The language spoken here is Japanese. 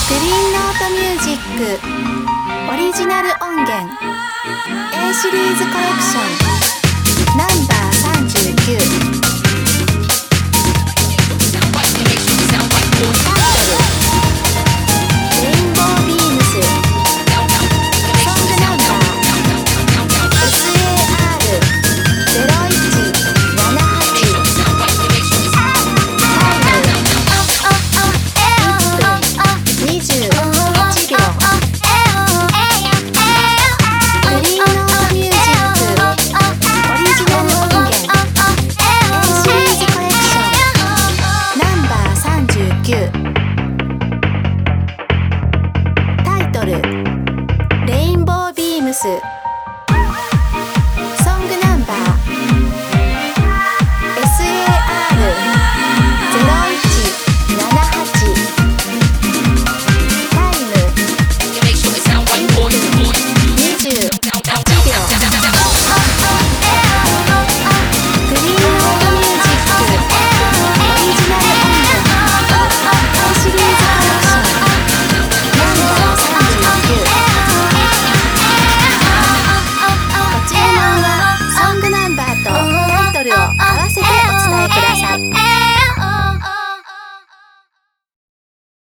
グリーンノートミュージックオリジナル音源 A シリーズコレクションナンバー39